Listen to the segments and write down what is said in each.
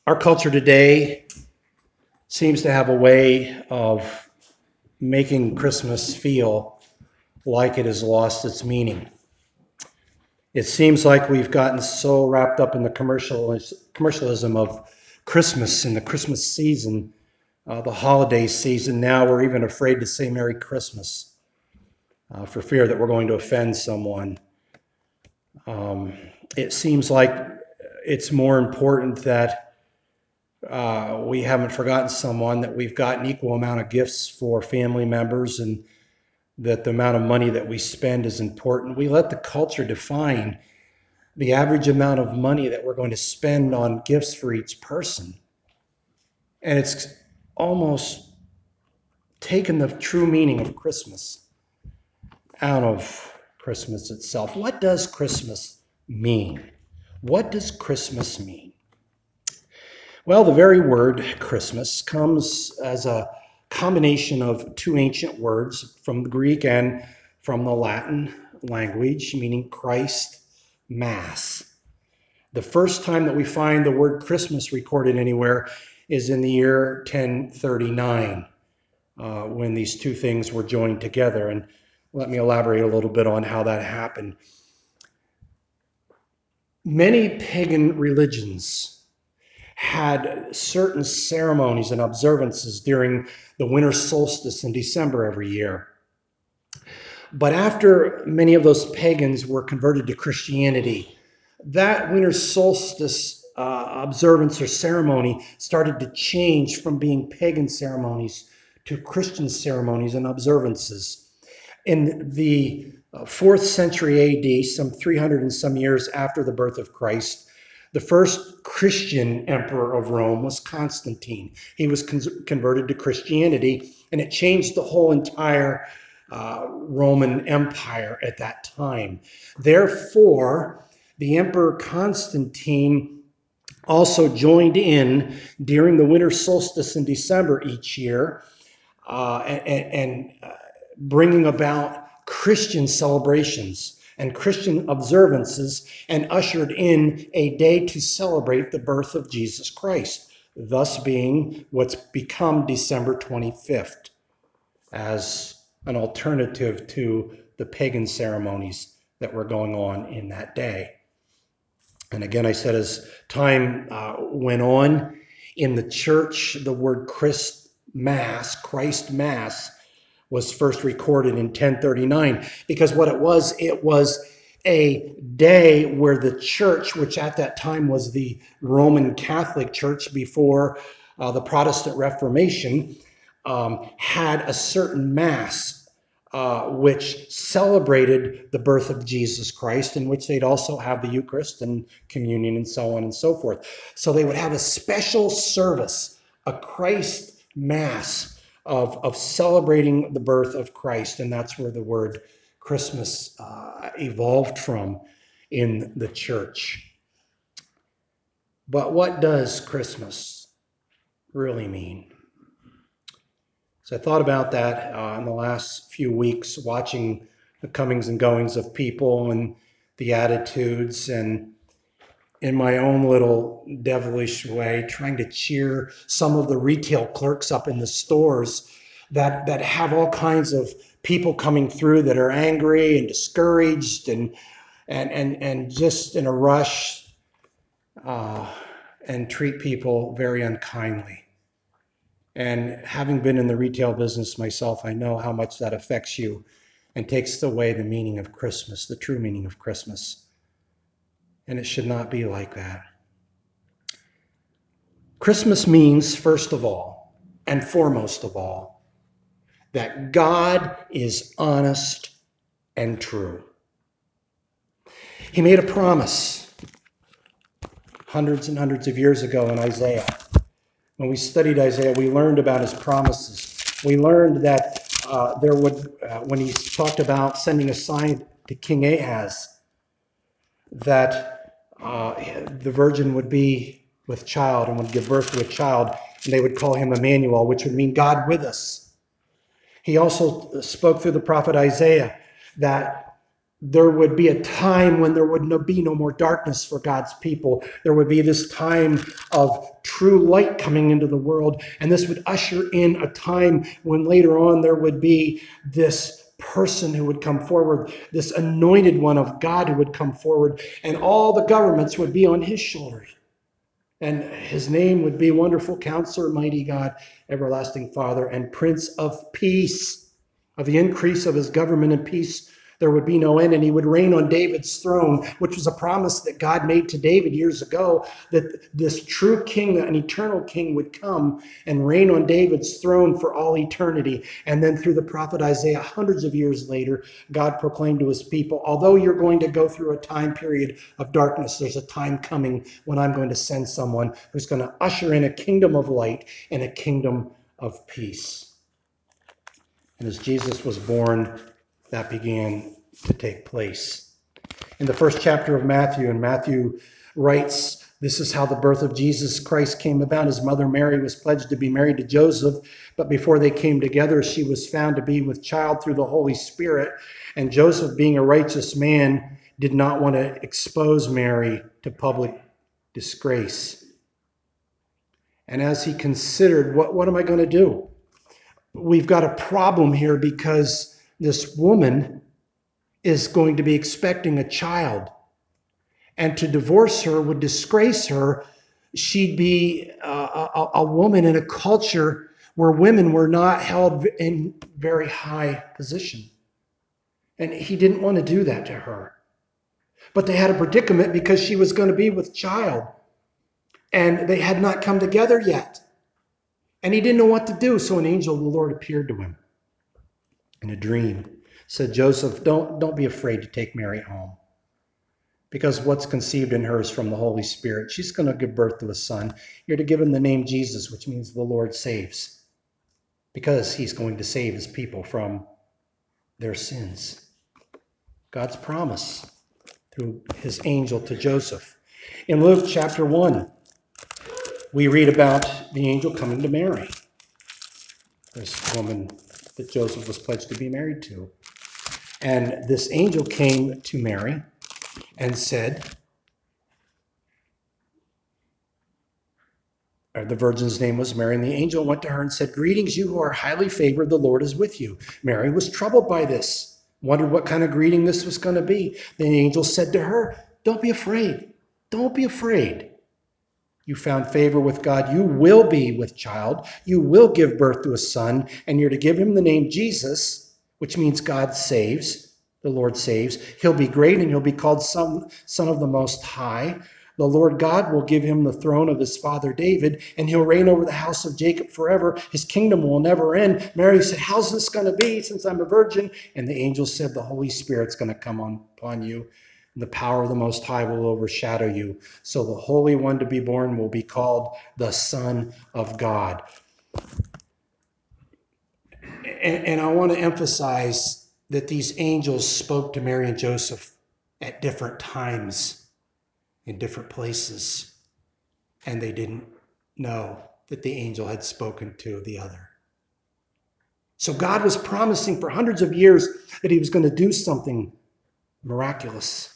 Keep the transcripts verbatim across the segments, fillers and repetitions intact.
Our culture today seems to have a way of making Christmas feel like it has lost its meaning. It seems like we've gotten so wrapped up in the commercial, commercialism of Christmas and the Christmas season, uh, the holiday season. Now we're even afraid to say Merry Christmas uh, for fear that we're going to offend someone. Um, it seems like it's more important that Uh, we haven't forgotten someone, that we've got an equal amount of gifts for family members, and that the amount of money that we spend is important. We let the culture define the average amount of money that we're going to spend on gifts for each person. And it's almost taken the true meaning of Christmas out of Christmas itself. What does Christmas mean? What does Christmas mean? Well, the very word Christmas comes as a combination of two ancient words from the Greek and from the Latin language, meaning Christ Mass. The first time that we find the word Christmas recorded anywhere is in the year ten thirty-nine, uh, when these two things were joined together. And let me elaborate a little bit on how that happened. Many pagan religions had certain ceremonies and observances during the winter solstice in December every year. But after many of those pagans were converted to Christianity, that winter solstice uh, observance or ceremony started to change from being pagan ceremonies to Christian ceremonies and observances. In the uh, fourth century A D, some three hundred and some years after the birth of Christ, the first Christian emperor of Rome was Constantine. He was con- converted to Christianity, and it changed the whole entire uh, Roman Empire at that time. Therefore, the Emperor Constantine also joined in during the winter solstice in December each year, uh, and, and uh, bringing about Christian celebrations and Christian observances, and ushered in a day to celebrate the birth of Jesus Christ, thus being what's become December twenty-fifth as an alternative to the pagan ceremonies that were going on in that day. And again, I said, as time uh, went on in the church, the word Christ Mass, Christ Mass, was first recorded in ten thirty-nine, because what it was, it was a day where the church, which at that time was the Roman Catholic Church before uh, the Protestant Reformation, um, had a certain Mass uh, which celebrated the birth of Jesus Christ, in which they'd also have the Eucharist and communion and so on and so forth. So they would have a special service, a Christ Mass, of, of celebrating the birth of Christ. And that's where the word Christmas uh, evolved from in the church. But what does Christmas really mean? So I thought about that uh, in the last few weeks, watching the comings and goings of people and the attitudes, and in my own little devilish way, trying to cheer some of the retail clerks up in the stores that, that have all kinds of people coming through that are angry and discouraged and, and, and, and just in a rush, uh, and treat people very unkindly. And having been in the retail business myself, I know how much that affects you and takes away the meaning of Christmas, the true meaning of Christmas. And it should not be like that. Christmas means, first of all, and foremost of all, that God is honest and true. He made a promise hundreds and hundreds of years ago in Isaiah. When we studied Isaiah, we learned about his promises. We learned that uh, there would, uh, when he talked about sending a sign to King Ahaz, that uh, the virgin would be with child and would give birth to a child, and they would call him Emmanuel, which would mean God with us. He also spoke through the prophet Isaiah that there would be a time when there would no, be no more darkness for God's people. There would be this time of true light coming into the world, and this would usher in a time when later on there would be this person who would come forward, this anointed one of God who would come forward, and all the governments would be on his shoulders. And his name would be Wonderful Counselor, Mighty God, Everlasting Father, and Prince of Peace. Of the increase of his government and peace, there would be no end, and he would reign on David's throne, which was a promise that God made to David years ago, that this true king, an eternal king, would come and reign on David's throne for all eternity. And then through the prophet Isaiah, hundreds of years later, God proclaimed to his people, although you're going to go through a time period of darkness, there's a time coming when I'm going to send someone who's going to usher in a kingdom of light and a kingdom of peace. And as Jesus was born, that began to take place. In the first chapter of Matthew, and Matthew writes, this is how the birth of Jesus Christ came about. His mother Mary was pledged to be married to Joseph, but before they came together, she was found to be with child through the Holy Spirit. And Joseph, being a righteous man, did not want to expose Mary to public disgrace. And as he considered, what, what am I going to do? We've got a problem here because this woman is going to be expecting a child. And to divorce her would disgrace her. She'd be a, a, a woman in a culture where women were not held in very high position. And he didn't want to do that to her. But they had a predicament because she was going to be with child. And they had not come together yet. And he didn't know what to do. So an angel of the Lord appeared to him in a dream. Said, Joseph, don't, don't be afraid to take Mary home, because what's conceived in her is from the Holy Spirit. She's going to give birth to a son. You're to give him the name Jesus, which means the Lord saves, because he's going to save his people from their sins. God's promise through his angel to Joseph. In Luke chapter one, we read about the angel coming to Mary, this woman that Joseph was pledged to be married to. And this angel came to Mary and said, or the virgin's name was Mary, and the angel went to her and said, greetings, you who are highly favored, the Lord is with you. Mary was troubled by this, wondered what kind of greeting this was going to be. The angel said to her, don't be afraid. Don't be afraid. You found favor with God. You will be with child. You will give birth to a son, and you're to give him the name Jesus, which means God saves. The Lord saves. He'll be great, and he'll be called Son, Son of the Most High. The Lord God will give him the throne of his father David, and he'll reign over the house of Jacob forever. His kingdom will never end. Mary said, how's this going to be since I'm a virgin? And the angel said, the Holy Spirit's going to come on, upon you. The power of the Most High will overshadow you. So the Holy One to be born will be called the Son of God. And, and I want to emphasize that these angels spoke to Mary and Joseph at different times, in different places. And they didn't know that the angel had spoken to the other. So God was promising for hundreds of years that he was going to do something miraculous.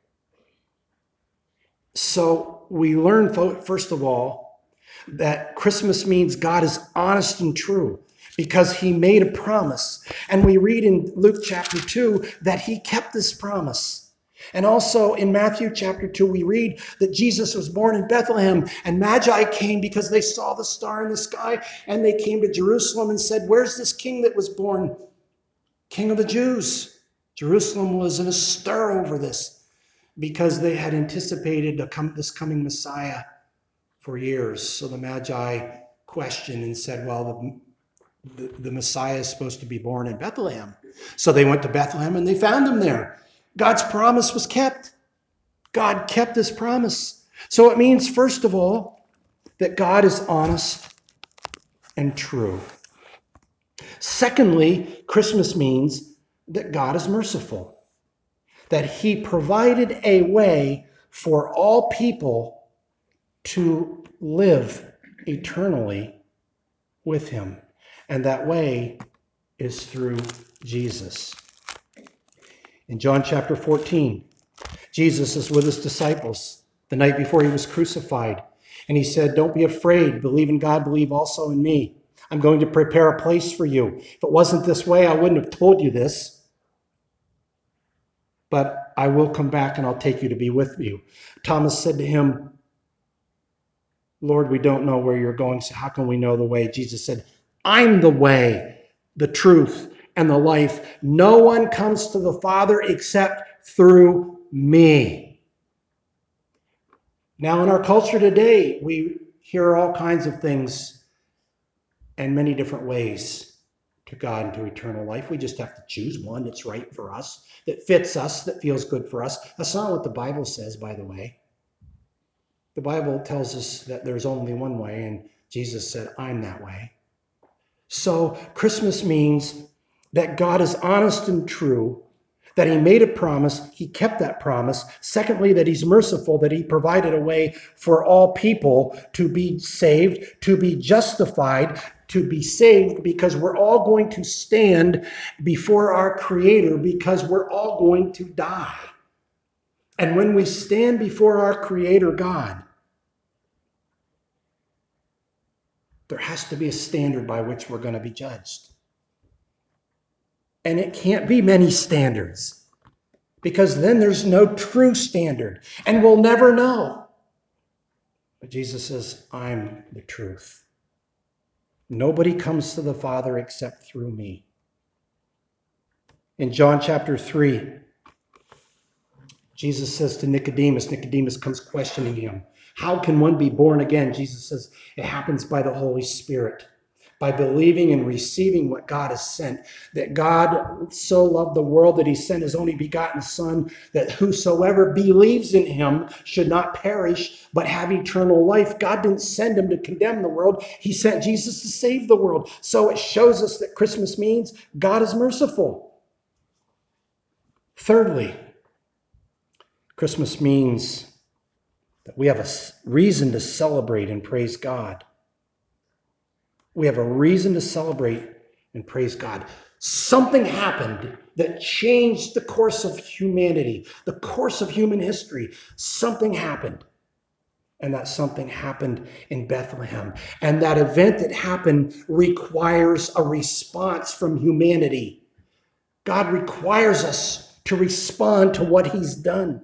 So we learn, first of all, that Christmas means God is honest and true because he made a promise. And we read in Luke chapter two that he kept this promise. And also in Matthew chapter two, we read that Jesus was born in Bethlehem, and Magi came because they saw the star in the sky, and they came to Jerusalem and said, where's this king that was born, King of the Jews? Jerusalem was in a stir over this because they had anticipated this coming Messiah for years. So the Magi questioned and said, well, the, the, the Messiah is supposed to be born in Bethlehem. So they went to Bethlehem and they found him there. God's promise was kept. God kept his promise. So it means, first of all, that God is honest and true. Secondly, Christmas means that God is merciful, that he provided a way for all people to live eternally with him. And that way is through Jesus. In John chapter fourteen, Jesus is with his disciples the night before he was crucified. And he said, don't be afraid. Believe in God, believe also in me. I'm going to prepare a place for you. If it wasn't this way, I wouldn't have told you this. But I will come back and I'll take you to be with you. Thomas said to him, Lord, we don't know where you're going, so how can we know the way? Jesus said, I'm the way, the truth, and the life. No one comes to the Father except through me. Now, in our culture today, we hear all kinds of things and many different ways to God and to eternal life. We just have to choose one that's right for us, that fits us, that feels good for us. That's not what the Bible says, by the way. The Bible tells us that there's only one way, and Jesus said, I'm that way. So Christmas means that God is honest and true, that he made a promise, he kept that promise. Secondly, that he's merciful, that he provided a way for all people to be saved, to be justified, to be saved, because we're all going to stand before our Creator, because we're all going to die. And when we stand before our Creator God, there has to be a standard by which we're going to be judged. And it can't be many standards, because then there's no true standard, and we'll never know. But Jesus says, I'm the truth. Nobody comes to the Father except through me. In John chapter three, Jesus says to Nicodemus, Nicodemus comes questioning him, how can one be born again? Jesus says, it happens by the Holy Spirit, by believing and receiving what God has sent, that God so loved the world that he sent his only begotten Son, that whosoever believes in him should not perish, but have eternal life. God didn't send him to condemn the world. He sent Jesus to save the world. So it shows us that Christmas means God is merciful. Thirdly, Christmas means that we have a reason to celebrate and praise God. We have a reason to celebrate and praise God. Something happened that changed the course of humanity, the course of human history. Something happened. And that something happened in Bethlehem. And that event that happened requires a response from humanity. God requires us to respond to what he's done.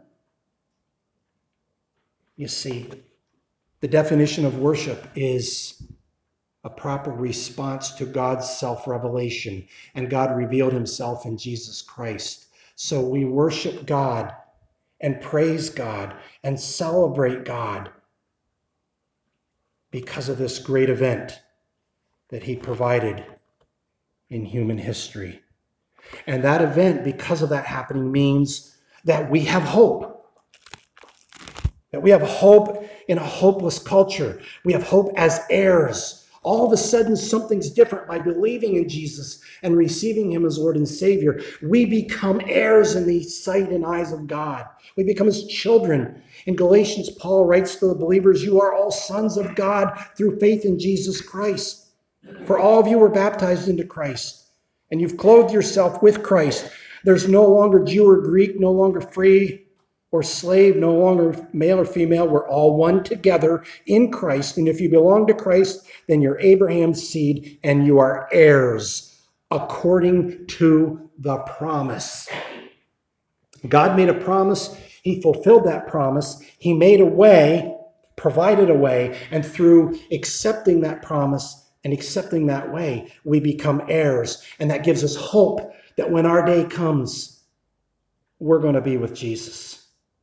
You see, the definition of worship is a proper response to God's self-revelation, and God revealed himself in Jesus Christ. So we worship God and praise God and celebrate God because of this great event that he provided in human history. And that event, because of that happening, means that we have hope. That we have hope in a hopeless culture. We have hope as heirs. All of a sudden, something's different by believing in Jesus and receiving him as Lord and Savior. We become heirs in the sight and eyes of God. We become his children. In Galatians, Paul writes to the believers, you are all sons of God through faith in Jesus Christ. For all of you were baptized into Christ, and you've clothed yourself with Christ. There's no longer Jew or Greek, no longer free or slave, no longer male or female. We're all one together in Christ. And if you belong to Christ, then you're Abraham's seed and you are heirs according to the promise. God made a promise. He fulfilled that promise. He made a way, provided a way, and through accepting that promise and accepting that way, we become heirs. And that gives us hope that when our day comes, we're going to be with Jesus.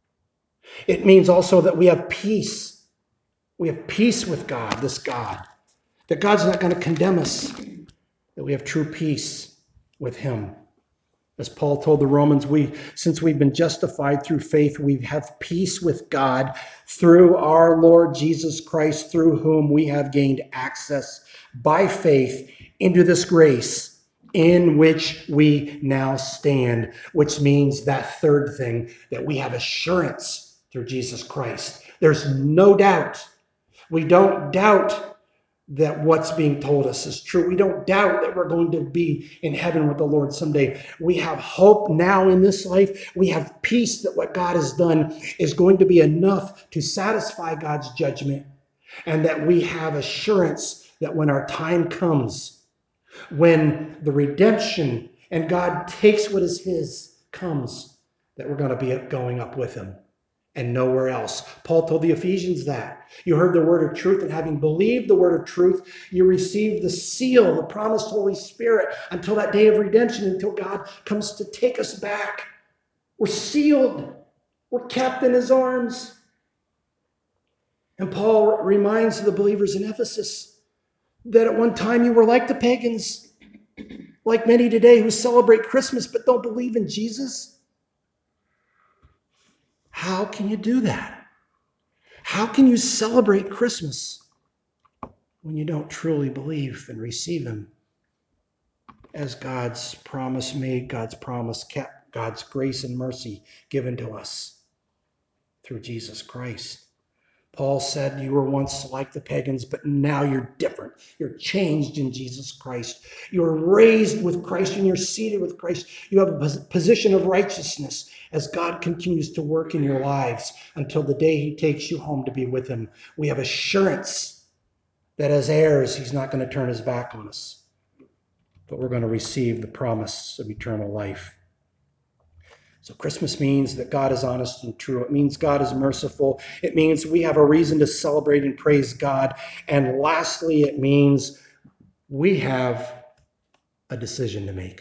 It means also that we have peace. We have peace with God, this God. That God's not going to condemn us. That we have true peace with him. As Paul told the Romans, we, since we've been justified through faith, we have peace with God through our Lord Jesus Christ, through whom we have gained access by faith into this grace in which we now stand, which means that third thing, that we have assurance through Jesus Christ. There's no doubt. We don't doubt that what's being told us is true. We don't doubt that we're going to be in heaven with the Lord someday. We have hope now in this life. We have peace that what God has done is going to be enough to satisfy God's judgment, and that we have assurance that when our time comes, when the redemption and God takes what is his comes, that we're going to be going up with him and nowhere else. Paul told the Ephesians that. You heard the word of truth, and having believed the word of truth, you received the seal, the promised Holy Spirit, until that day of redemption, until God comes to take us back. We're sealed. We're kept in his arms. And Paul reminds the believers in Ephesus that at one time you were like the pagans, like many today who celebrate Christmas but don't believe in Jesus. How can you do that? How can you celebrate Christmas when you don't truly believe and receive him as God's promise made, God's promise kept, God's grace and mercy given to us through Jesus Christ? Paul said you were once like the pagans, but now you're different. You're changed in Jesus Christ. You're raised with Christ and you're seated with Christ. You have a position of righteousness as God continues to work in your lives until the day he takes you home to be with him. We have assurance that as heirs, he's not going to turn his back on us, but we're going to receive the promise of eternal life. So Christmas means that God is honest and true. It means God is merciful. It means we have a reason to celebrate and praise God. And lastly, it means we have a decision to make.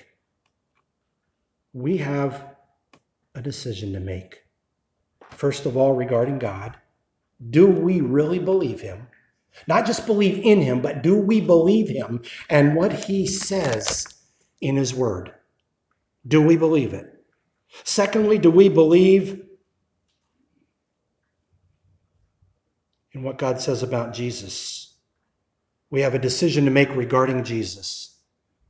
We have a decision to make. First of all, regarding God, do we really believe him? Not just believe in him, but do we believe him and what he says in his word? Do we believe it? Secondly, do we believe in what God says about Jesus? We have a decision to make regarding Jesus.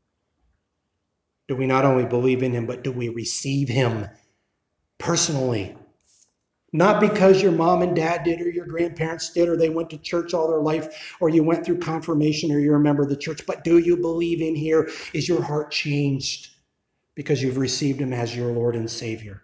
Do we not only believe in him, but do we receive him personally? Not because your mom and dad did, or your grandparents did, or they went to church all their life, or you went through confirmation, or you're a member of the church, but do you believe in here? Is your heart changed because you've received him as your Lord and Savior?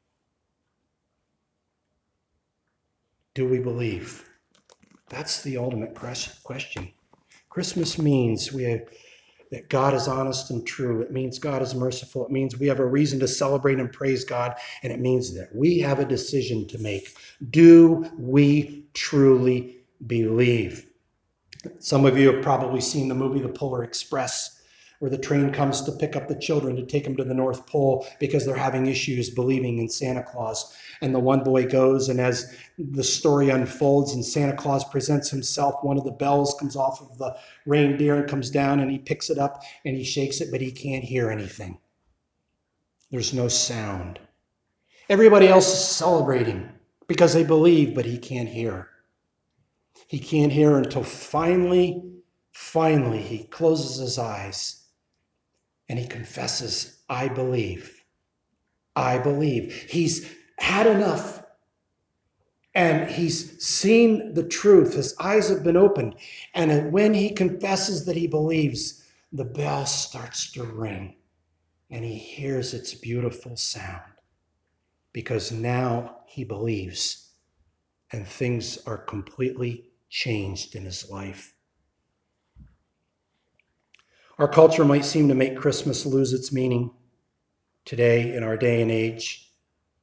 Do we believe? That's the ultimate question. Christmas means we have, that God is honest and true. It means God is merciful. It means we have a reason to celebrate and praise God. And it means that we have a decision to make. Do we truly believe? Some of you have probably seen the movie The Polar Express, where the train comes to pick up the children to take them to the North Pole because they're having issues believing in Santa Claus. And the one boy goes, and as the story unfolds and Santa Claus presents himself, one of the bells comes off of the reindeer and comes down, and he picks it up and he shakes it, but he can't hear anything. There's no sound. Everybody else is celebrating because they believe, but he can't hear. He can't hear until finally, finally, he closes his eyes and he confesses, I believe. I believe. He's had enough. And he's seen the truth. His eyes have been opened. And when he confesses that he believes, the bell starts to ring. And he hears its beautiful sound. Because now he believes. And things are completely changed in his life. Our culture might seem to make Christmas lose its meaning today in our day and age,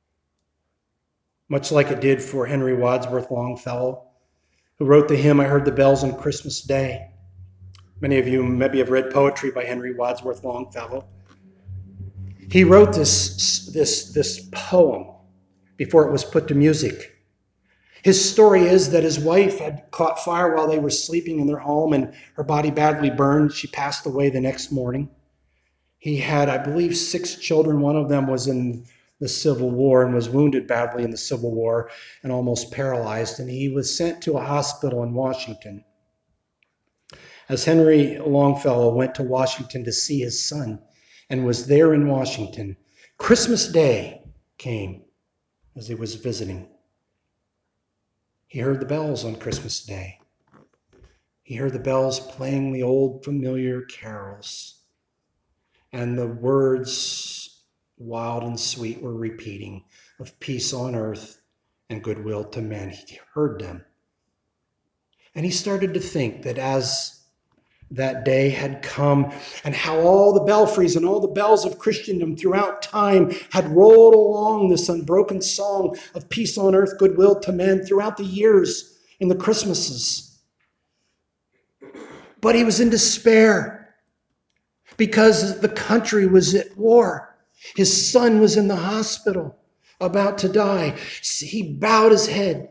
much like it did for Henry Wadsworth Longfellow, who wrote the hymn, I Heard the Bells on Christmas Day. Many of you maybe have read poetry by Henry Wadsworth Longfellow. He wrote this, this, this poem before it was put to music. His story is that his wife had caught fire while they were sleeping in their home, and her body badly burned. She passed away the next morning. He had, I believe, six children. One of them was in the Civil War and was wounded badly in the Civil War and almost paralyzed. And he was sent to a hospital in Washington. As Henry Longfellow went to Washington to see his son and was there in Washington, Christmas Day came as he was visiting. He heard the bells on Christmas Day. He heard the bells playing the old familiar carols, and the words, wild and sweet, were repeating of peace on earth and goodwill to men. He heard them. And he started to think that as that day had come, and how all the belfries and all the bells of Christendom throughout time had rolled along this unbroken song of peace on earth, goodwill to men throughout the years in the Christmases. But he was in despair because the country was at war. His son was in the hospital, about to die. He bowed his head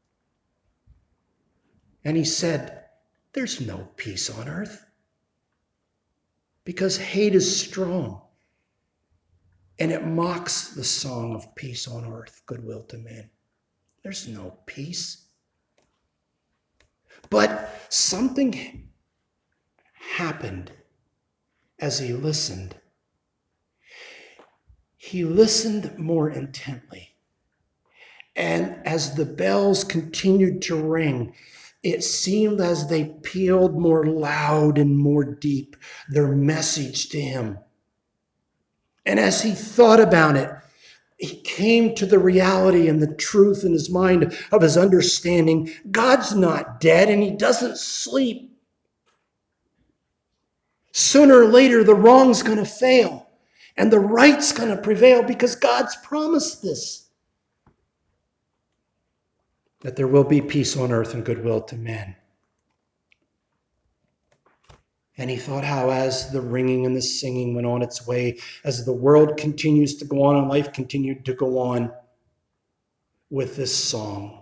and he said, "There's no peace on earth, because hate is strong, and it mocks the song of peace on earth, goodwill to men. There's no peace." But something happened as he listened. He listened more intently. And as the bells continued to ring, it seemed as they pealed more loud and more deep their message to him. And as he thought about it, he came to the reality and the truth in his mind of his understanding. God's not dead, and he doesn't sleep. Sooner or later, the wrong's going to fail, and the right's going to prevail, because God's promised this, that there will be peace on earth and goodwill to men. And he thought how, as the ringing and the singing went on its way, as the world continues to go on and life continued to go on, with this song,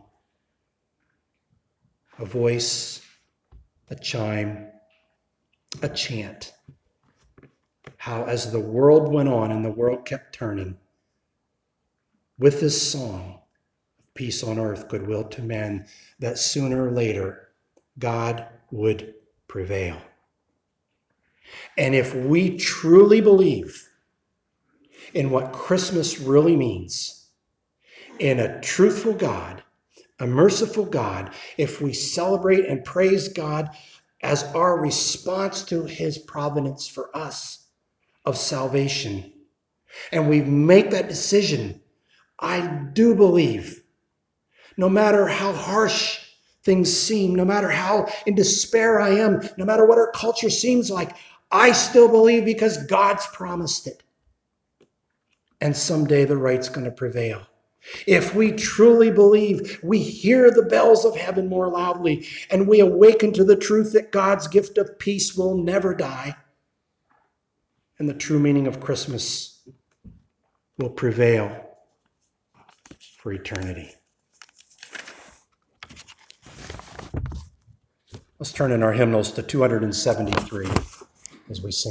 a voice, a chime, a chant, how as the world went on and the world kept turning, with this song, peace on earth, goodwill to men, that sooner or later God would prevail. And if we truly believe in what Christmas really means, in a truthful God, a merciful God, if we celebrate and praise God as our response to his providence for us of salvation, and we make that decision, I do believe, no matter how harsh things seem, no matter how in despair I am, no matter what our culture seems like, I still believe, because God's promised it. And someday the right's going to prevail. If we truly believe, we hear the bells of heaven more loudly, and we awaken to the truth that God's gift of peace will never die, and the true meaning of Christmas will prevail for eternity. Let's turn in our hymnals to two hundred seventy-three as we sing.